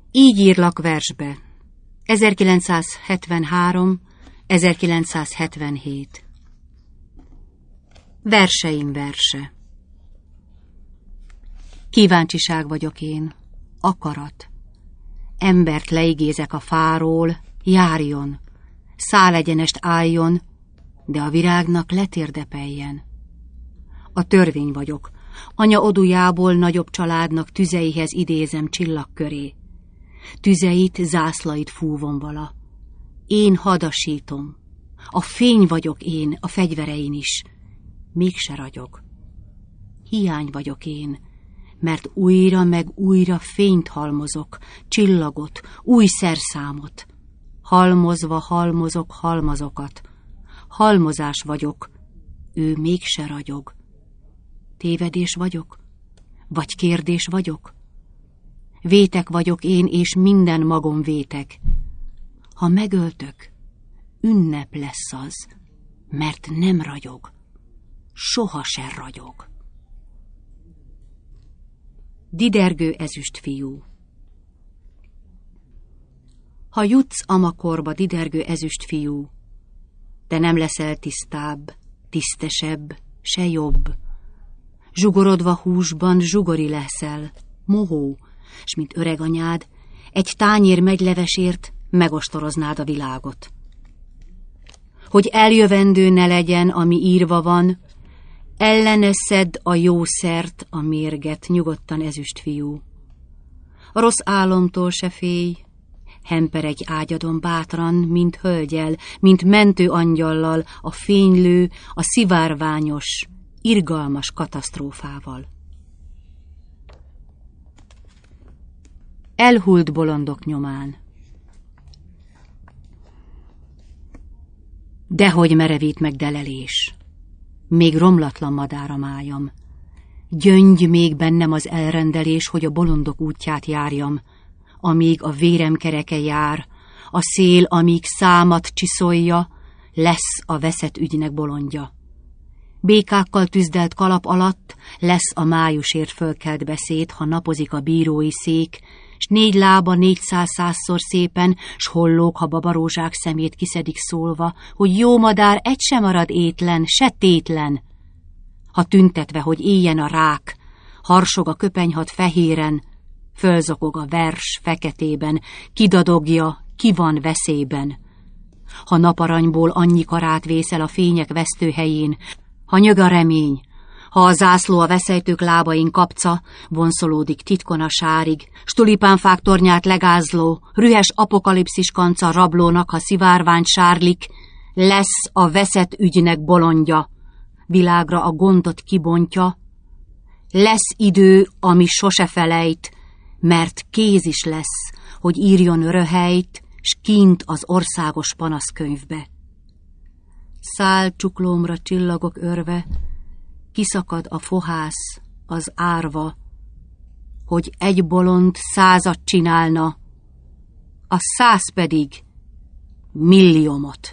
Így írlak versbe. 1973-1977. Verseim verse. Kíváncsiság vagyok én, akarat. Embert leigézek a fáról, járjon, szálegyenest álljon, de a virágnak letérdepeljen. A törvény vagyok, anya odujából nagyobb családnak tüzeihez idézem csillagköré. Tüzeit, zászlait fúvom vala. Én hadasítom. A fény vagyok én, a fegyverein is. Mégse ragyog. Hiány vagyok én, mert újra meg újra fényt halmozok, csillagot, új szerszámot. Halmozva halmozok halmazokat. Halmozás vagyok, ő mégse ragyog. Tévedés vagyok? Vagy kérdés vagyok? Vétek vagyok én, és minden magom vétek. Ha megöltök, ünnep lesz az, mert nem ragyog. Soha se ragyog. Didergő ezüstfiú. Ha jutsz amakorba, didergő ezüstfiú, te nem leszel tisztább, tisztesebb, se jobb. Zsugorodva húsban zsugori leszel, mohó, s mint öreg anyád, egy tányér megylevesért megostoroznád a világot. Hogy eljövendő ne legyen, ami írva van, ellene szedd a jó szert, a mérget, nyugodtan ezüstfiú. A rossz álomtól se félj, hemperegj ágyadon bátran, mint hölgyel, mint mentő angyallal, a fénylő, a szivárványos, irgalmas katasztrófával. Elhult bolondok nyomán. Dehogy merevít meg delelés, még romlatlan madár a májam. Gyöngy még bennem az elrendelés, hogy a bolondok útját járjam, amíg a vérem kereke jár, a szél, amíg számat csiszolja, lesz a veszett ügynek bolondja. Békákkal tüzdelt kalap alatt lesz a májusért fölkelt beszéd, ha napozik a bírói szék, s 4 lába 400-százszor szépen, s hollók, ha babarózsák szemét kiszedik szólva, hogy jó madár egy sem marad étlen, se tétlen. Ha tüntetve, hogy éljen a rák, harsog a köpenyhat fehéren, fölzokog a vers feketében, kidadogja, ki van veszélyben. Ha naparanyból annyi karát vészel a fények vesztőhelyén, ha nyög a remény, ha a zászló a veszejtők lábain kapca, vonszolódik titkon a sárig, s tulipánfák tornyát legázló, rühes apokalipszis kanca rablónak, ha szivárványt sárlik, lesz a veszett ügynek bolondja, világra a gondot kibontja, lesz idő, ami sose felejt, mert kéz is lesz, hogy írjon röhelyt, s kint az országos panaszkönyvbe. Száll csuklómra csillagok örve, kiszakad a fohász, az árva, hogy egy bolond 100 csinálna, a 100 pedig milliómot.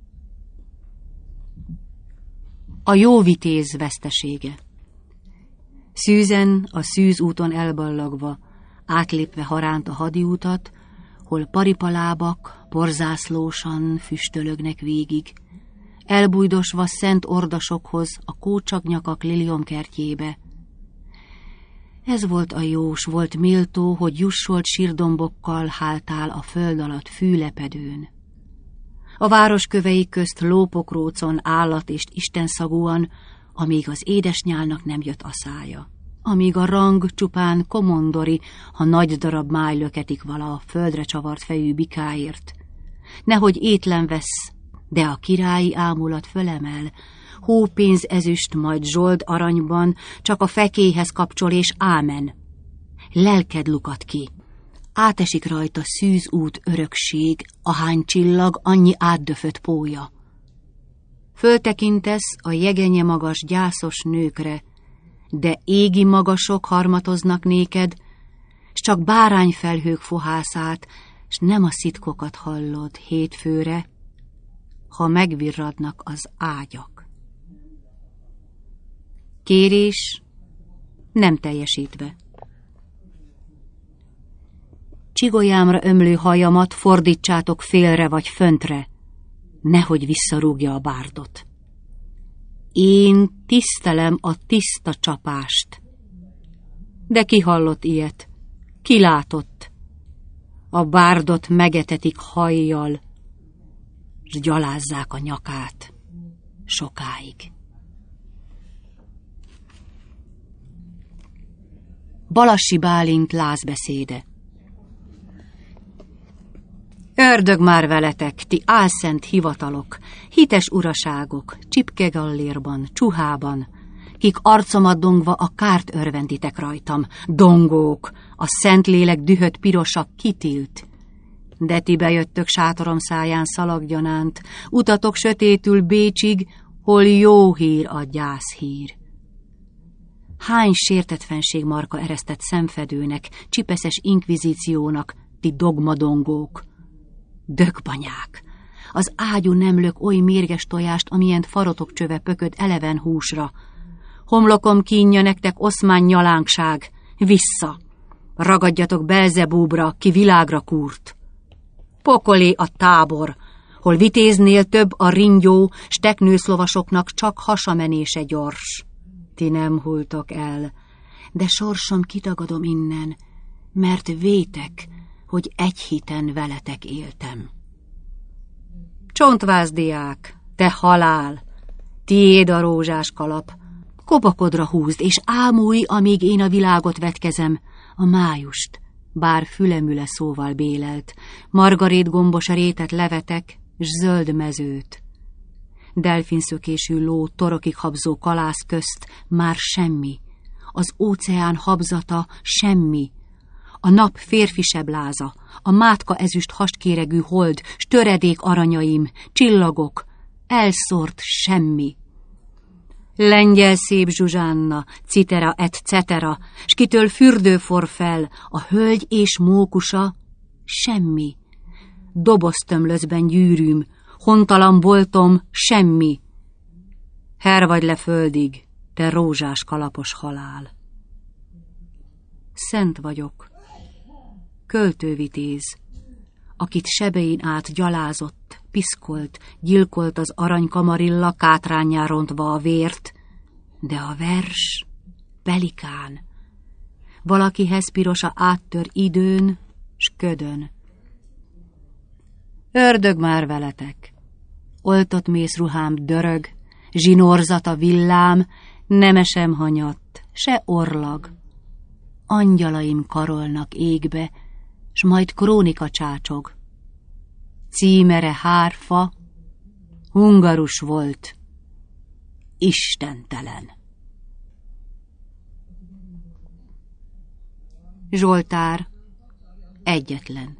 A jó vitéz vesztesége. Szűzen a szűzúton elballagva, átlépve haránt a hadiútat, hol paripalábak porzászlósan füstölögnek végig, elbújdosva szent ordasokhoz a kócsaknyakak liliomkertjébe. Ez volt a jós, volt méltó, hogy jussolt sírdombokkal háltál a föld alatt fűlepedőn. A város kövei közt lópokrócon állat és istenszagúan, amíg az édesnyálnak nem jött a szája. Amíg a rang csupán komondori, ha nagy darab máj löketik vala a földre csavart fejű bikáért. Nehogy étlen vesz, de a királyi ámulat fölemel, hópénz ezüst, majd zsold aranyban, csak a fekéhez kapcsol és ámen. Lelked lukat ki, átesik rajta szűzút örökség, ahány csillag, annyi átdöfött pólya. Föltekintesz a jegenye magas gyászos nőkre, de égi magasok harmatoznak néked, s csak bárányfelhők fohászát, s nem a szitkokat hallod hétfőre, ha megvirradnak az ágyak. Kérés nem teljesítve. csigolyámra ömlő hajamat fordítsátok félre vagy föntre, nehogy visszarúgja a bárdot. Én tisztelem a tiszta csapást. De ki hallott ilyet? Ki látott? A bárdot megetetik hajjal, s gyalázzák a nyakát sokáig. Balassi Bálint lázbeszéde. Ördög már veletek, ti álszent hivatalok, hites uraságok, csipkegallérban, csuhában, kik arcomat dongva a kárt örvenditek rajtam, dongók, a Szentlélek dühött pirosak kitilt. De ti bejöttök sátorom száján szalaggyanánt, utatok sötétül Bécsig, hol jó hír a gyászhír. Hány sértetfenség marka eresztett szemfedőnek, csipeszes inkvizíciónak, ti dogmadongók? Dögbanyák! Az ágyú nem lök oly mérges tojást, amilyen farotok csöve pököd eleven húsra. Homlokom kínja nektek oszmán nyalánkság, vissza! Ragadjatok Belzebúbra, ki világra kúrt! Pokolé a tábor, hol vitéznél több a ringyó, s teknőszlovasoknak csak hasamenése gyors. Ti nem hultok el, de sorsom kitagadom innen, mert vétek, hogy egy hiten veletek éltem. Csontvázdiák, te halál, tiéd a rózsás kalap, kopakodra húzd, és ámulj, amíg én a világot vetkezem, a májust, bár fülemüle szóval bélelt, margarét gombos rétet levetek, s zöld mezőt. Delfinszökésű ló torokig habzó kalász közt már semmi, az óceán habzata semmi, a nap férfisebb láza, a mátka ezüst hastkéregű hold, s töredék aranyaim, csillagok, elszórt semmi. Lengyel szép Zsuzsánna, citera et cetera, s kitől fürdő for fel, a hölgy és mókusa, semmi. Doboztömlözben gyűrűm, hontalan boltom, semmi. Her vagy le földig, te rózsás kalapos halál. Szent vagyok, költővitéz, akit sebein át gyalázott, piszkolt, gyilkolt az aranykamarilla kátrányán rontva a vért, de a vers pelikán. Valakihez pirosa áttör időn, s ködön. Ördög már veletek, oltott mészruhám dörög, zsinórzata villám, nemesem hanyatt, se orlag. Angyalaim karolnak égbe, s majd krónika csácsog. Címere hárfa, hungarus volt, istentelen. Zsoltár, egyetlen.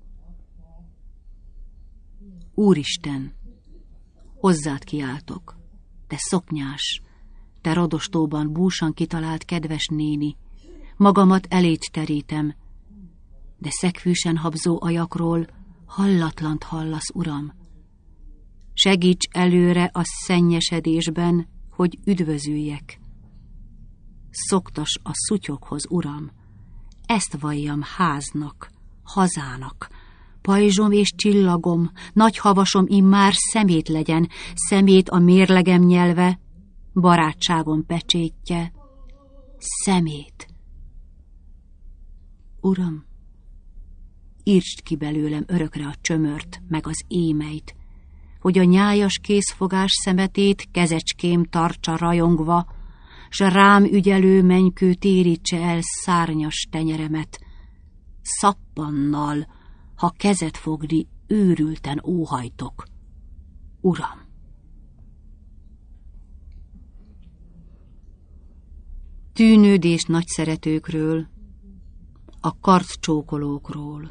Úristen, hozzád kiáltok, te szoknyás, te rodostóban búsan kitalált kedves néni, magamat elét terítem, de szegfűsen habzó ajakról hallatlant hallasz, Uram. Segíts előre a szennyesedésben, hogy üdvözüljek. Szoktas a szutyokhoz, Uram, ezt valljam háznak, hazának, pajzsom és csillagom, nagy havasom immár szemét legyen, szemét a mérlegem nyelve, barátságom pecsétje, szemét. Uram, írtsd ki belőlem örökre a csömört, meg az émeit, hogy a nyájas készfogás szemetét kezecském tartsa rajongva, s a rám ügyelő menykő térítse el szárnyas tenyeremet, szappannal, ha kezet fogni őrülten óhajtok. Uram! Tűnődés nagy szeretőkről, a karccsókolókról.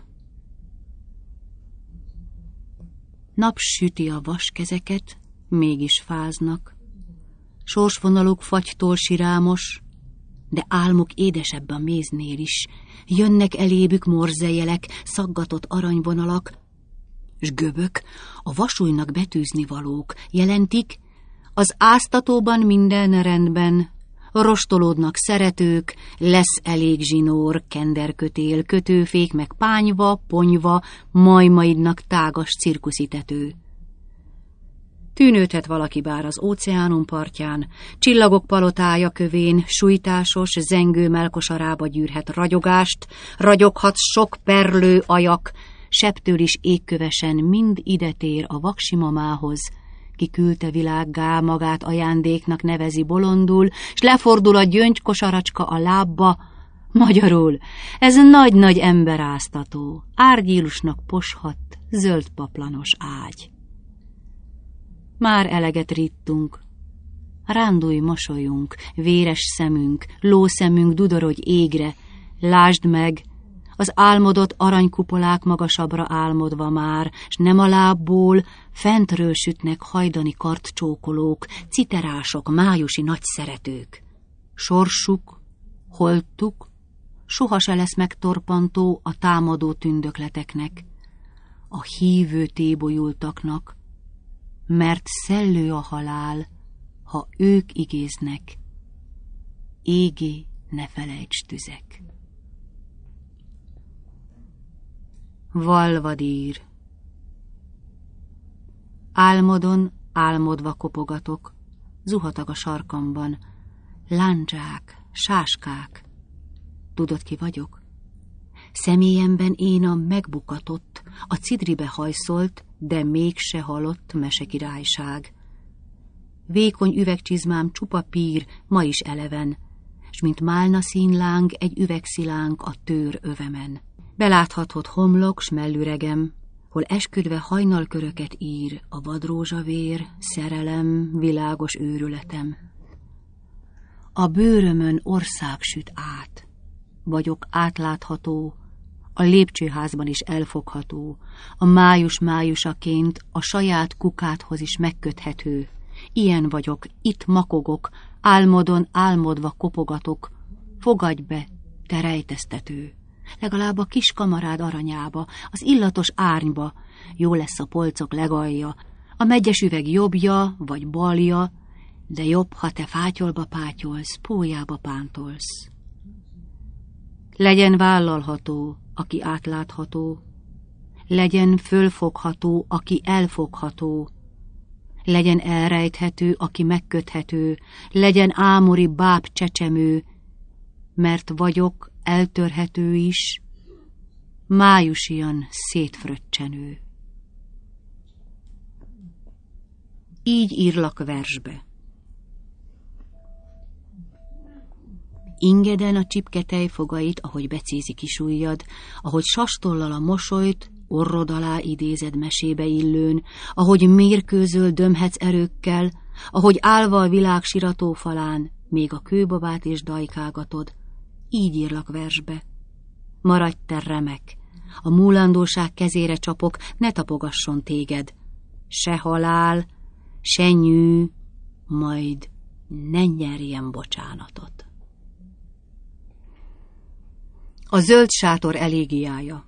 Nap süti a vaskezeket, mégis fáznak. Sorsvonaluk fagytól sirámos, de álmuk édesebb a méznél is. Jönnek elébük morzejelek, szaggatott aranyvonalak, s göbök, a vasúlynak betűzni valók, jelentik, az áztatóban minden rendben, rostolódnak szeretők, lesz elég zsinór, kenderkötél, kötőfék, meg pányva, ponyva, majmaidnak tágas cirkuszitető. Tűnődhet valaki bár az óceánum partján, csillagok palotája kövén, sújtásos, zengő mellkosarába gyűrhet ragyogást, ragyoghat sok perlő ajak, septől is égkövesen mind ide tér a vaksi mamához, ki küldte világgá, magát ajándéknak nevezi bolondul, s lefordul a gyöngykosaracska a lábba. Magyarul, ez nagy-nagy emberáztató, árgyílusnak poshat, zöld paplanos ágy. Már eleget rittunk, rándulj mosolyunk, véres szemünk, lószemünk dudorodj égre, lásd meg, az álmodott aranykupolák magasabbra álmodva már, s nem a lábból, fentről sütnek hajdani kartcsókolók, citerások, májusi nagyszeretők. Sorsuk, holtuk, soha se lesz megtorpantó a támadó tündökleteknek, a hívő tébolyultaknak, mert szellő a halál, ha ők igéznek. Égé ne felejts tüzek. Valvadír. Álmodon álmodva kopogatok, zuhatag a sarkamban, lándzsák, sáskák. Tudod, ki vagyok? Személyemben én a megbukatott, a cidribe hajszolt, de mégse halott mesekirályság. Vékony üvegcsizmám csupa pír, ma is eleven, s mint málna színláng egy üvegszilánk a tőr övemen. Beláthatod homlok s mellüregem, hol esküdve hajnalköröket ír a vadrózsavér, szerelem, világos őrületem. A bőrömön ország süt át, vagyok átlátható, a lépcsőházban is elfogható, a májusaként a saját kukádhoz is megköthető. Ilyen vagyok, itt makogok, álmodon álmodva kopogatok, fogadj be, te rejteztető. Legalább a kis kamarád aranyába, az illatos árnyba, jó lesz a polcok legalja, a meggyes üveg jobbja vagy balja, de jobb, ha te fátyolba pátyolsz, pólyába pántolsz. Legyen vállalható, aki átlátható, legyen fölfogható, aki elfogható, legyen elrejthető, aki megköthető, legyen ámori báb csecsemő, mert vagyok eltörhető is, májusian szétfröccsenő. Így írlak versbe. Ingeden a csipke tejfogait, ahogy becézi kis ujjad, ahogy sastollal a mosolyt, orrod alá idézed mesébe illőn, ahogy mérkőzöl dömhetsz erőkkel, ahogy állva a világ sirató falán, még a kőbabát is dajkálgatod, így írlak versbe. Maradj te remek, a múlandóság kezére csapok, ne tapogasson téged. Se halál, se nyű, majd ne nyerjen bocsánatot. A zöld sátor elégiája.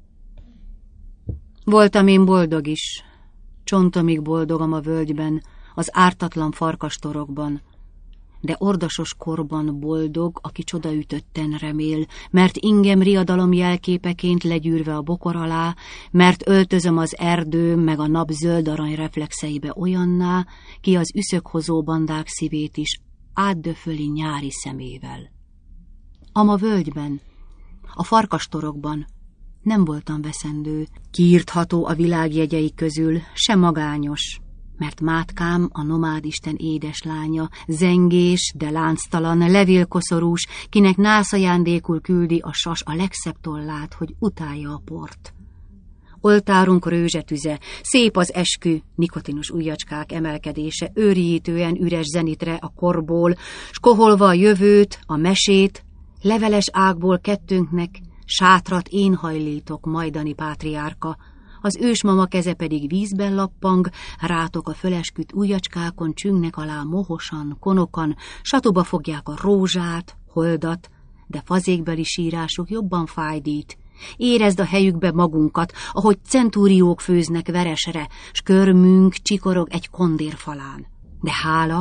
Voltam én boldog is, csontomig boldogam a völgyben, az ártatlan farkastorokban, de ordasos korban boldog, aki csodaütötten remél, mert ingem riadalom jelképeként legyűrve a bokor alá, mert öltözöm az erdő meg a nap zöld arany reflexeibe olyanná, ki az üszökhozó bandák szívét is átdöföli nyári szemével. Ama völgyben, a farkastorokban nem voltam veszendő, kiírtható a világ jegyei közül, se magányos, mert Mátkám, a nomádisten édeslánya, zengés, de lánctalan, levélkoszorús, kinek nászajándékul küldi a sas a legszebb tollát, hogy utálja a port. Oltárunk rőzsetüze, szép az eskü, nikotinus ujjacskák emelkedése, őrjítően üres zenitre a korból, s koholva a jövőt, a mesét, leveles ágból kettőnknek, sátrat én hajlítok, majdani pátriárka, az ősmama keze pedig vízben lappang, rátok a fölesküdt ujjacskákon csüngnek alá mohosan, konokan, satuba fogják a rózsát, holdat, de fazékbeli sírásuk jobban fájdít. Érezd a helyükbe magunkat, ahogy centúriók főznek veresre, s körmünk csikorog egy kondérfalán. De hála,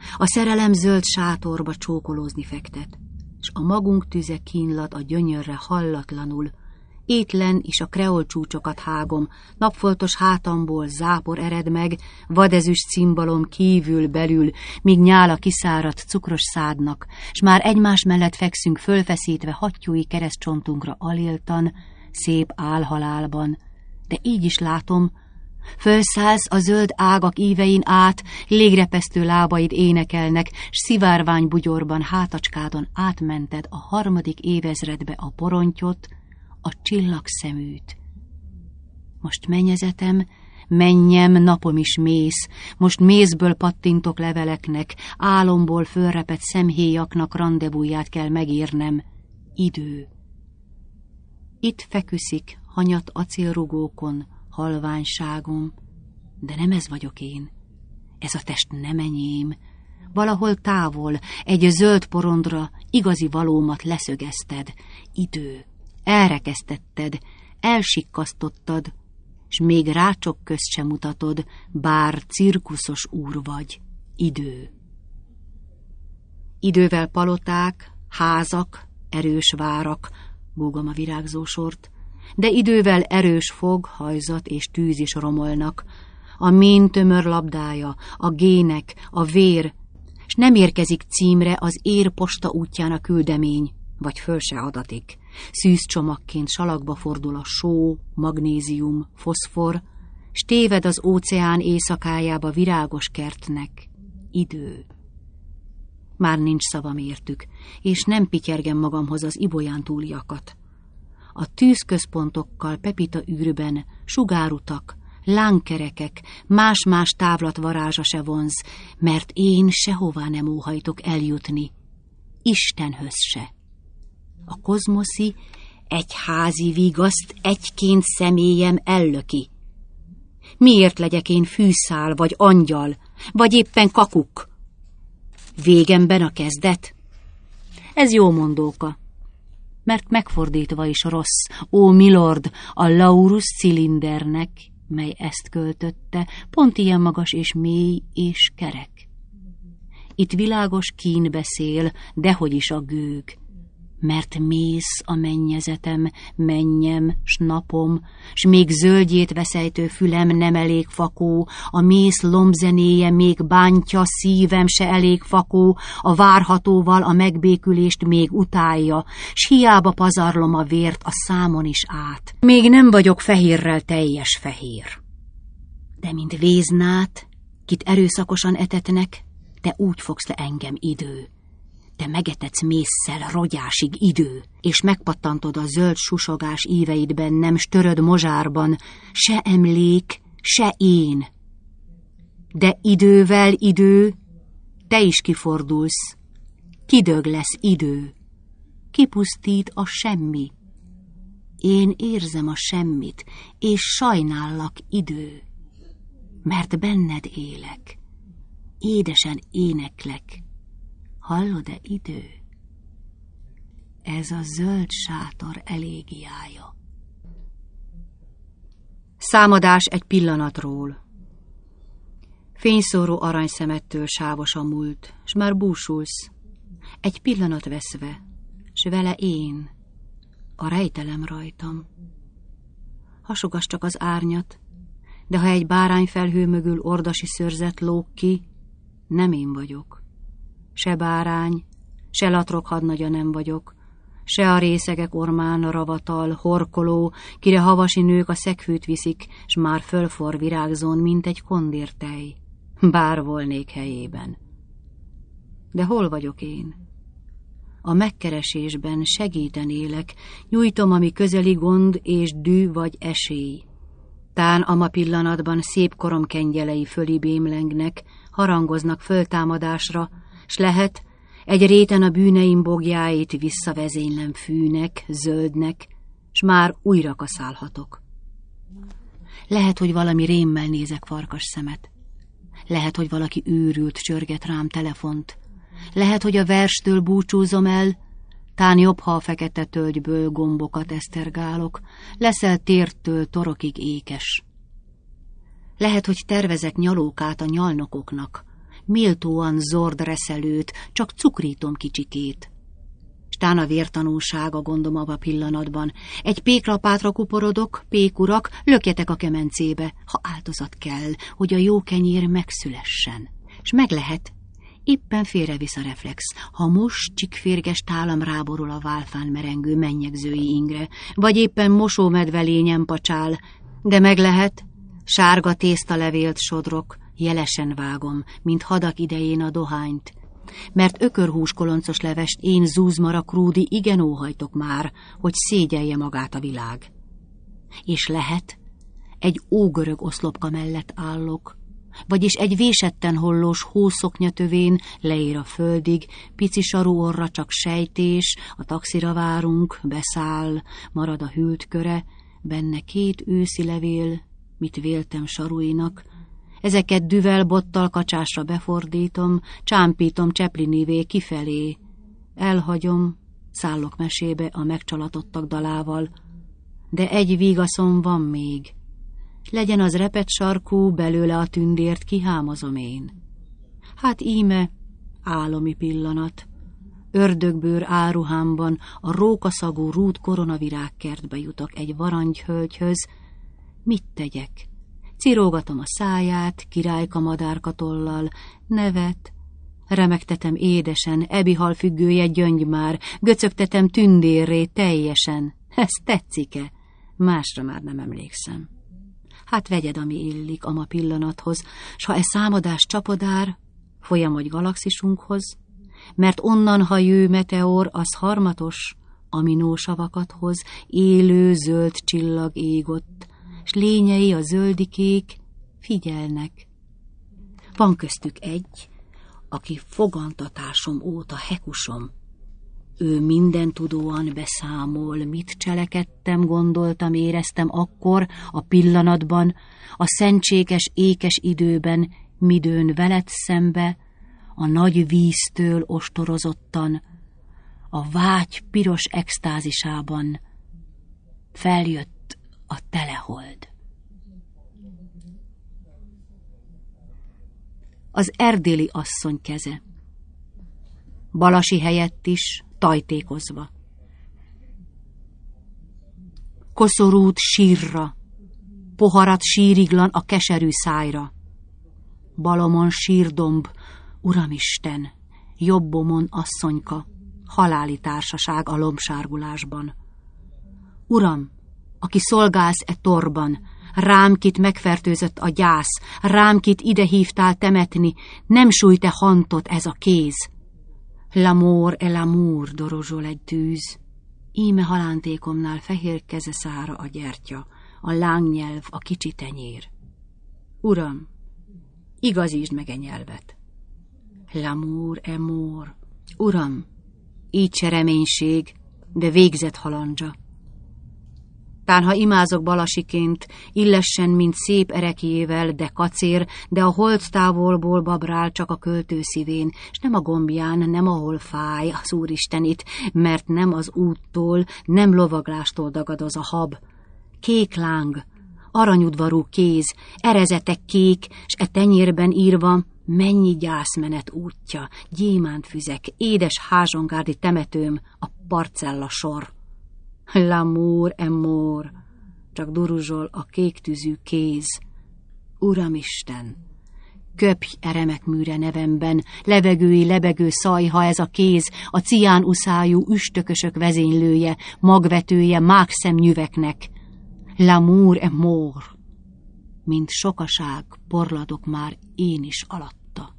A szerelem zöld sátorba csókolózni fektet, s a magunk tüze kínlat a gyönyörre hallatlanul. Étlen is a kreol csúcsokat hágom, napfoltos hátamból zápor ered meg, vadezüst cimbalom kívül belül, míg nyála kiszáradt cukros szádnak, s már egymás mellett fekszünk fölfeszítve hattyúi keresztcsontunkra aléltan, szép álhalálban. De így is látom, fölszállsz a zöld ágak ívein át, légrepesztő lábaid énekelnek, s szivárvány bugyorban hátacskádon átmented a 3. évezredbe a porontyot, a csillagszeműt. Most mennyezetem, mennyem, napom is mész, most mézből pattintok leveleknek, álomból fölrepett szemhéjaknak randevúját kell megírnem. Idő. Itt feküszik hanyat acélrugókon, halványságom, de nem ez vagyok én. Ez a test nem enyém. Valahol távol, egy zöld porondra igazi valómat leszögezted. Idő. Elrekesztetted, elsikkasztottad, s még rácsok közt sem mutatod, bár cirkuszos úr vagy. Idő. Idővel paloták, házak, erős várak, búgom a virágzósort, de idővel erős fog, hajzat és tűz is romolnak. A mén tömör labdája, a gének, a vér, s nem érkezik címre az ér posta útján a küldemény, vagy föl se adatik. Szűzcsomagként salakba fordul a só, magnézium, foszfor, s téved az óceán éjszakájába virágos kertnek. Idő. Már nincs szavam értük, és nem pityergem magamhoz az ibolyán túliakat. A tűzközpontokkal pepita űrben sugárutak, lángkerekek, más-más távlat varázsa se vonz, mert én sehová nem óhajtok eljutni, Istenhöz se. A kozmoszi egyházi vigaszt egyként személyem ellöki. Miért legyek én fűszál, vagy angyal, vagy éppen kakuk? Végemben a kezdet? Ez jó mondóka, mert megfordítva is rossz, ó milord, a Laurus cilindernek, mely ezt költötte, pont ilyen magas és mély és kerek. Itt világos kín beszél, dehogy is a gőg, mert mész a mennyezetem, mennyem, s napom, s még zöldjét veszejtő fülem nem elég fakó, a mész lombzenéje még bántja, szívem se elég fakó, a várhatóval a megbékülést még utálja, s hiába pazarlom a vért a számon is át. Még nem vagyok fehérrel teljes fehér. De mint véznát, kit erőszakosan etetnek, te úgy fogsz le engem, idő. Te megetetsz mésszel rogyásig, idő, és megpattantod a zöld susogás íveid bennem, s töröd mozsárban, se emlék, se én. De idővel, idő, te is kifordulsz, kidög lesz idő, kipusztít a semmi. Én érzem a semmit, és sajnállak, idő, mert benned élek, édesen éneklek. Hallod-e, idő? Ez a zöld sátor elégiája. Számadás egy pillanatról. Fényszóró aranyszemettől sávos a múlt, s már búsulsz, egy pillanat veszve, s vele én, a rejtelem rajtam. Hasogass csak az árnyat, de ha egy bárányfelhő mögül ordasi szőrzet lóg ki, nem én vagyok. Se bárány, se latrok hadnagya nem vagyok, se a részegek ormán ravatal, horkoló, kire havasi nők a szegfűt viszik, s már fölfor virágzón, mint egy kondírtej, bár volnék helyében. De hol vagyok én? A megkeresésben segítenélek, nyújtom, ami közeli gond és dű vagy esély. Tán ama pillanatban szép korom kengyelei fölibémlengnek, harangoznak föltámadásra, s lehet, egy réten a bűneim bogjáit visszavezénylem fűnek, zöldnek, s már újra kaszálhatok. Lehet, hogy valami rémmel nézek farkas szemet. Lehet, hogy valaki őrült csörget rám telefont. Lehet, hogy a verstől búcsúzom el, tán jobb, ha a fekete tölgyből gombokat esztergálok, leszel tértől torokig ékes. Lehet, hogy tervezek nyalókát a nyalnokoknak, méltóan zord reszelőt, csak cukrítom kicsikét. Stán a vértanúság a gondom abba pillanatban. Egy péklapátra kuporodok, pékurak, lökjetek a kemencébe, ha áldozat kell, hogy a jó kenyér megszülessen. S meg lehet. Éppen félrevisz a reflex, ha most csikférges tálam ráborul a válfán merengő mennyegzői ingre, vagy éppen mosómedve lényen pacsál, de meg lehet, sárga tésztalevélt sodrok, jelesen vágom, mint hadak idején a dohányt, mert ökörhús koloncos levest én zúzmara krúdi igen óhajtok már, hogy szégyelje magát a világ. És lehet, egy ógörög oszlopka mellett állok, vagyis egy vésetten hollós hószoknyatövén leér a földig, pici sarú orra csak sejtés, a taxira várunk, beszáll, marad a hűlt köre, benne 2 őszi levél, mit véltem sarúinak, ezeket düvel bottal kacsásra befordítom, csámpítom Cseplinivé kifelé, elhagyom, szállok mesébe a megcsalatottak dalával, de egy vigaszom van még, legyen az repett sarkú, belőle a tündért kihámozom én. Hát íme, álomi pillanat, ördögbőr áruhámban a rókaszagú rút koronavirágkertbe jutok egy varangyhölgyhöz, mit tegyek? Cirógatom a száját, királyka madárkatollal, nevet, remegtetem édesen, ebihal függője gyöngy már, göcögtetem tündérré teljesen. Ez tetszik-e? Másra már nem emlékszem. Hát vegyed, ami illik ama pillanathoz, s ha számadás csapodár, folyamodj galaxisunkhoz, mert onnan, ha jő meteor, az harmatos, aminósavakat hoz, élő zöld csillag égott, s lényei a zöldikék figyelnek. Van köztük egy, aki fogantatásom óta hekusom. Ő mindentudóan beszámol, mit cselekedtem, gondoltam, éreztem akkor, a pillanatban, a szentséges, ékes időben, midőn veled szembe, a nagy víztől ostorozottan, a vágy piros extázisában feljött a telehold. Az erdéli asszony keze, balasi helyett is tajtékozva. Koszorút sírra, poharat síriglan a keserű szájra. Balomon sírdomb, Uramisten, jobbomon asszonyka, haláli társaság a lombsárgulásban. Uram, aki szolgálsz e torban, rám kit megfertőzött a gyász, rám kit ide hívtál temetni, nem sújt-e hantot ez a kéz? L'amour et l'amour, dorozsol egy tűz. Íme halántékomnál fehér keze szára a gyertya, a lángnyelv, a kicsi tenyér. Uram, igazítsd meg e nyelvet. L'amour et l'amour. Uram, így se reménység, de végzett halandzsa. Tán, ha imázok balasiként, illessen, mint szép erekjével, de kacér, de a hold távolból babrál csak a költő szívén, s nem a gombján, nem ahol fáj az Úristenit, mert nem az úttól, nem lovaglástól dagadoz a hab. Kék láng, aranyudvarú kéz, erezetek kék, s e tenyérben írva, mennyi gyászmenet útja, gyémántfüzek, édes házsongárdi temetőm, a parcella sor. L'amour et l'amour, csak duruzsol a kék tűzű kéz. Uramisten, köpj e remek műre nevemben, levegői lebegő szajha ez a kéz, a cián uszájú üstökösök vezénylője, magvetője mákszemnyüveknek. L'amour et l'amour, mint sokaság porladok már én is alatta.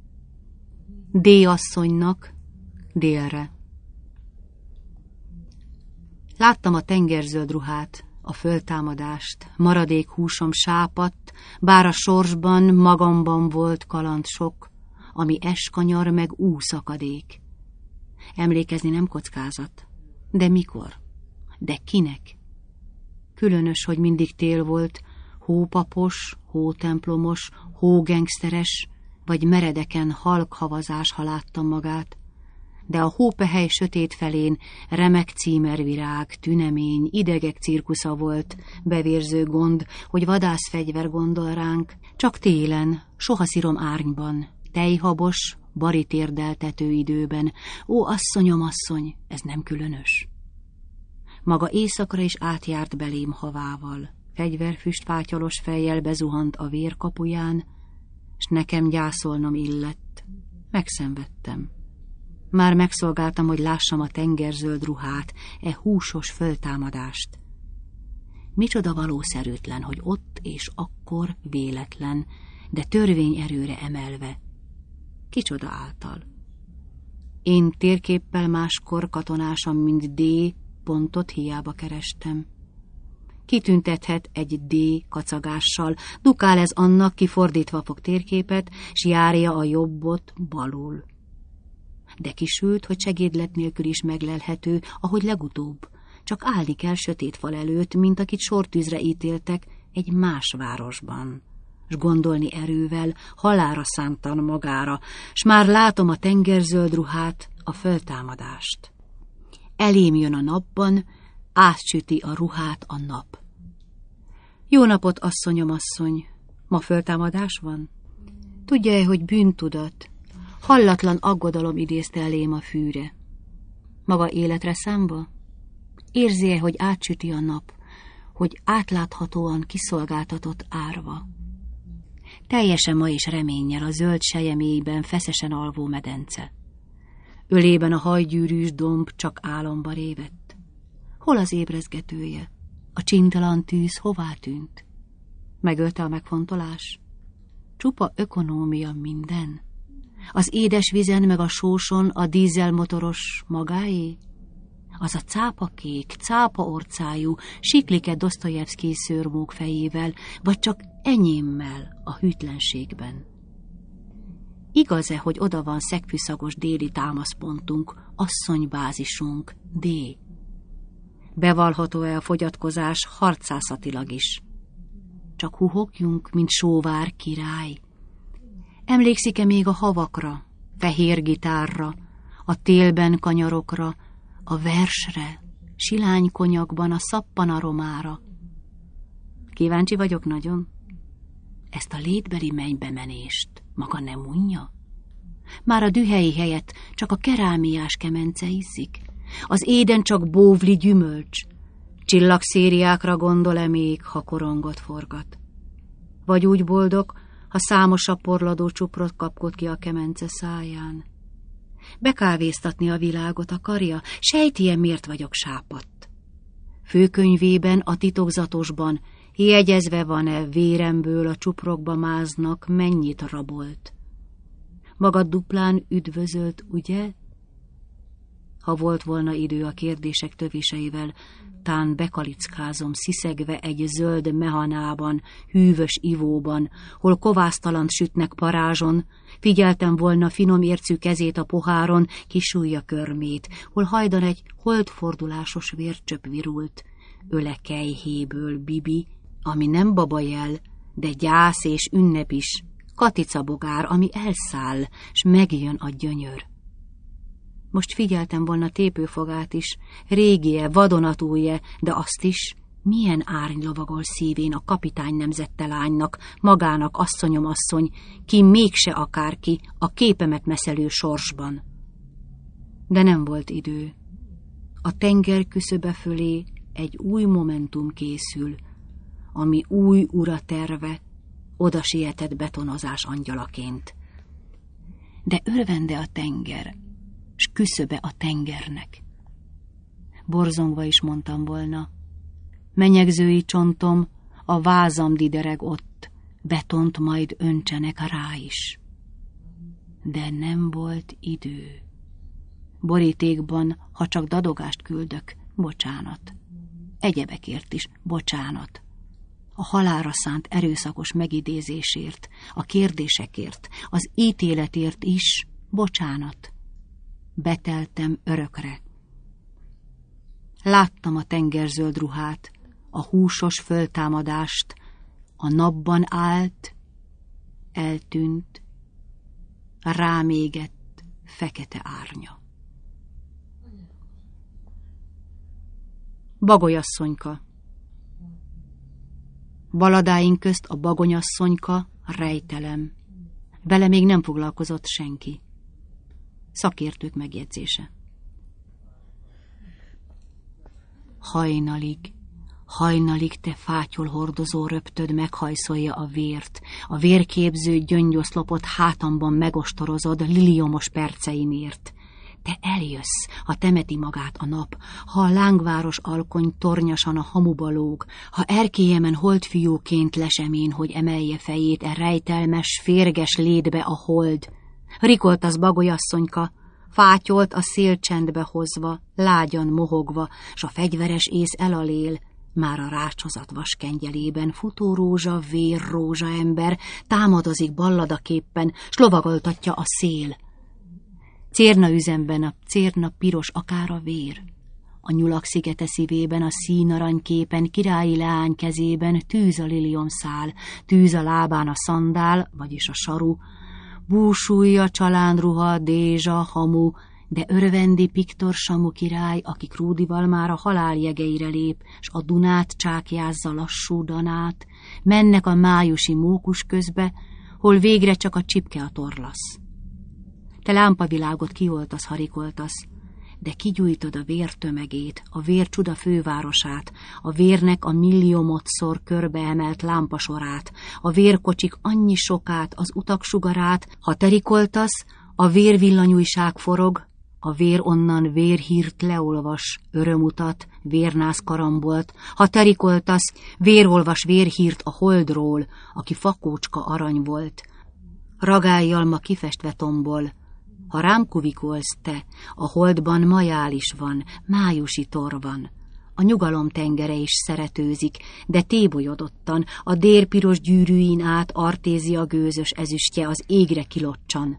D-asszonynak délre. Láttam a tengerzöld ruhát, a föltámadást, maradék húsom sápadt, bár a sorsban, magamban volt kaland sok, ami eskanyar meg úszakadék. Emlékezni nem kockázat, de mikor? De kinek? Különös, hogy mindig tél volt, hópapos, hótemplomos, hógengszteres, vagy meredeken halk havazás, ha láttam magát, de a hópehely sötét felén remek címervirág, tünemény, idegek cirkusza volt, bevérző gond, hogy vadászfegyver gondol ránk, csak télen, soha szirom árnyban, tejhabos, baritérdeltető időben. Ó, asszonyom, asszony, ez nem különös. Maga éjszakra is átjárt belém havával. Fegyverfüst fátyalos fejjel bezuhant a vérkapuján, s nekem gyászolnom illett. Megszenvedtem. Már megszolgáltam, hogy lássam a tengerzöld ruhát, húsos föltámadást. Micsoda valószerűtlen, hogy ott és akkor véletlen, de törvényerőre emelve. Kicsoda által. Én térképpel máskor katonásan, mint D pontot hiába kerestem. Kitüntethet egy D kacagással, dukál ez annak, ki fordítva fog térképet, s járja a jobbot balul. De kisült, hogy segédlet nélkül is meglelhető, ahogy legutóbb. Csak állni kell sötét fal előtt, mint akit sortűzre ítéltek egy más városban. S gondolni erővel, halálra szántan magára, s már látom a tengerzöld ruhát, a föltámadást. Elém jön a napban, átsüti a ruhát a nap. Jó napot, asszonyom, asszony! Ma föltámadás van? Tudja-e, hogy bűntudat, hallatlan aggodalom idézte elém a fűre? Maga életre számba? Érzi-e, hogy átsüti a nap, hogy átláthatóan kiszolgáltatott árva? Teljesen ma is reménnyel a zöld selyemében feszesen alvó medence. Ölében a hajgyűrűs domb csak álomba révett. Hol az ébrezgetője? A csintalan tűz hová tűnt? Megölte a megfontolás? Csupa ökonómia minden? Az édes vizen meg a sóson a dízelmotoros magáé? Az a cápakék, cápaorcájú, siklike Dosztojevszkij szőrmók fejével, vagy csak enyémmel a hűtlenségben? Igaz-e, hogy oda van szegfűszagos déli támaszpontunk, asszonybázisunk, D? Bevallható-e a fogyatkozás harcászatilag is? Csak huhogjunk, mint sóvár király? Emlékszik-e még a havakra, fehér gitárra, a télben kanyarokra, a versre, silány konyakban a szappan aromára? Kíváncsi vagyok nagyon. Ezt a létbeli mennybemenést maga nem unja? Már a dühelyi helyett csak a kerámiás kemence ízik. Az éden csak bóvli gyümölcs. Csillagszériákra gondol-e még, ha korongot forgat? Vagy úgy boldog, ha számos saporladó csuprot kapkod ki a kemence száján? Bekávéztatni a világot akarja, sejti-e, miért vagyok sápadt? Főkönyvében, a titokzatosban jegyezve van-e, véremből a csuprokba máznak, mennyit rabolt? Magad duplán üdvözölt, ugye? Ha volt volna idő a kérdések tövéseivel, tán bekalickázom sziszegve egy zöld mehanában, hűvös ivóban, hol kovásztalant sütnek parázson, figyeltem volna finom ércű kezét a poháron, kisújja körmét, hol hajdan egy holdfordulásos vércsöp virult, öle kejhéből Bibi, ami nem babajel, de gyász és ünnep is, katicabogár, ami elszáll, s megjön a gyönyör. Most figyeltem volna tépőfogát is, régie, vadonatúje, de azt is, milyen árny lovagol szívén a kapitány nemzette lánynak, magának, asszonyom asszony, ki mégse akárki, a képemet meszelő sorsban. De nem volt idő. A tenger küszöbe fölé egy új momentum készül, ami új ura terve, oda sietett betonozás angyalaként. De örvende a tenger, s küszöbe a tengernek. Borzongva is mondtam volna, menyegzői csontom, a vázam didereg ott, betont majd öntsenek rá is. De nem volt idő. Borítékban, ha csak dadogást küldök, bocsánat. Egyebekért is bocsánat. A halálra szánt erőszakos megidézésért, a kérdésekért, az ítéletért is bocsánat. Beteltem örökre. Láttam a tengerzöld ruhát, a húsos föltámadást, a napban állt, eltűnt, rámégett fekete árnya. Bagolyasszonyka. Baladáink közt a bagonyasszonyka rejtelem. Vele még nem foglalkozott senki. Szakértők megjegyzése. Hajnalig te fátyol hordozó röptöd meghajszolja a vért, a vérképző gyöngyoszlopot hátamban megostorozod liliomos perceimért. Te eljössz, ha temeti magát a nap, ha a lángváros alkony tornyasan a hamuba lóg, ha erkélyemen holdfiúként lesemén, hogy emelje fejét rejtelmes, férges létbe a hold. Rikoltasz bagolyasszonyka, fátyolt a szélcsendbe hozva, lágyan mohogva, s a fegyveres ész elalél, már a rácsozat vaskengyelében futórózsa, vérrózsa ember támadozik balladaképpen, s lovagoltatja a szél. Cérna üzemben a cérna piros akár a vér. A nyulak szigete szívében, a színarany képen, királyi leány kezében tűz a liliomszál, tűz a lábán a szandál, vagyis a saru, búsúlja, csalánruha, dézsa, hamu, de örvendi Piktor Samu király, aki Krúdival már a halál jegeire lép, s a Dunát csákjázza lassú danát, mennek a májusi mókus közbe, hol végre csak a csipke a torlasz. Te lámpavilágot kioltasz, harikoltasz, de kigyújtod a vér tömegét, a vér csuda fővárosát, a vérnek a milliómodszor körbeemelt lámpasorát, a vérkocsik annyi sokát, az utak sugarát, ha terikoltasz, a vérvillanyújság forog, a vér onnan vérhírt leolvas, örömutat, vérnász karambolt, ha terikoltasz, vérolvas vérhírt a holdról, aki fakócska arany volt. Ragályjal ma kifestve tombol, ha rám kuvikolsz te, a holdban majál is van, májusi tor van. A nyugalom tengere is szeretőzik, de tébolyodottan, a dérpiros gyűrűin át Artézia gőzös ezüstje az égre kilocsan.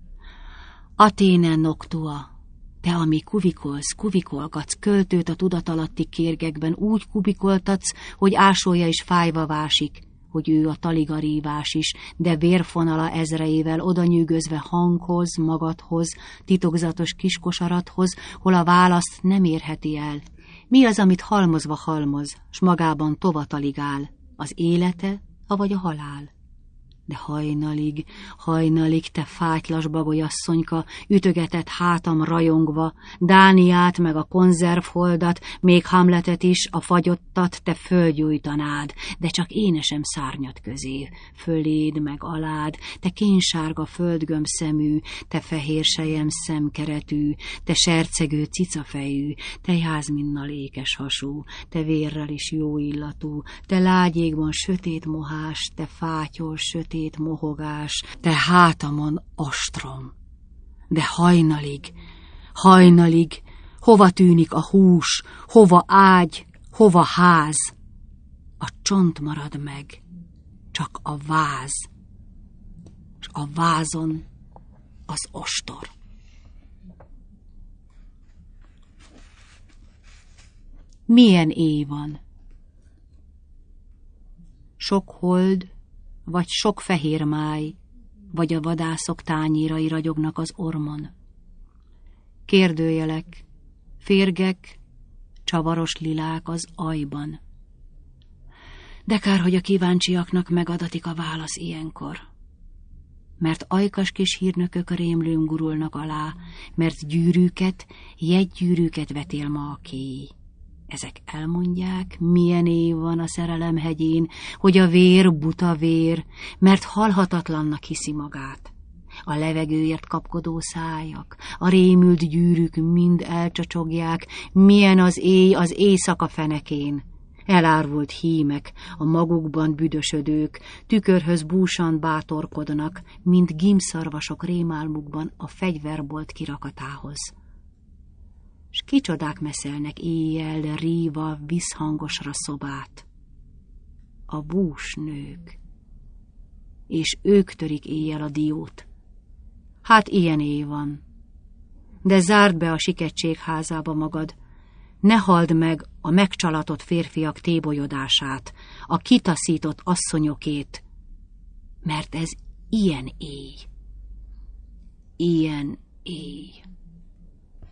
Athéne noctua, te, ami kuvikolgatsz, költőt a tudatalatti kérgekben úgy kubikoltatsz, hogy ásolja is fájva vásik, hogy ő a taligarívás is, de vérfonala ezreivel odanyűgözve hanghoz, magadhoz, titokzatos kiskosarathoz, hol a választ nem érheti el. Mi az, amit halmozva halmoz, s magában tovataligál, az élete, avagy a halál? De hajnalig, te fátylas bagolyasszonyka, ütögetett hátam rajongva, Dániát meg a konzervholdat, még Hamletet is, a fagyottat te fölgyújtanád, de csak énesem szárnyat közé, föléd meg alád, te kénsárga földgömb szemű, te fehér sejem szemkeretű, te sercegő cicafejű, te jázminnal ékes hasú, te vérrel is jó illatú, te lágyékban sötét mohás, te fátyol sötét mohogás, te hátamon ostrom. De hajnalig, hova tűnik a hús, hova ágy, hova ház? A csont marad meg, csak a váz, és a vázon az ostor. Milyen éj van? Sok hold, vagy sok fehér máj, vagy a vadászok tányérai ragyognak az ormon. Kérdőjelek, férgek, csavaros lilák az ajban. De kár, hogy a kíváncsiaknak megadatik a válasz ilyenkor. Mert ajkas kis hírnökök rémlőn gurulnak alá, mert gyűrűket, jegygyűrűket vetél ma a kéj. Ezek elmondják, milyen év van a szerelem hegyén, hogy a vér buta vér, mert halhatatlannak hiszi magát. A levegőért kapkodó szájak, a rémült gyűrűk mind elcsocsogják, milyen az éj az éjszaka fenekén. Elárvult hímek, a magukban büdösödők, tükörhöz búsan bátorkodnak, mint gímszarvasok rémálmukban a fegyverbolt kirakatához. S kicsodák meszelnek éjjel ríva visszhangosra szobát. A búsnők. És ők törik éjjel a diót. Hát ilyen éj van. De zárd be a siketségházába magad, ne halld meg a megcsalatott férfiak tébolyodását, a kitaszított asszonyokét, mert ez ilyen éj. Ilyen éj.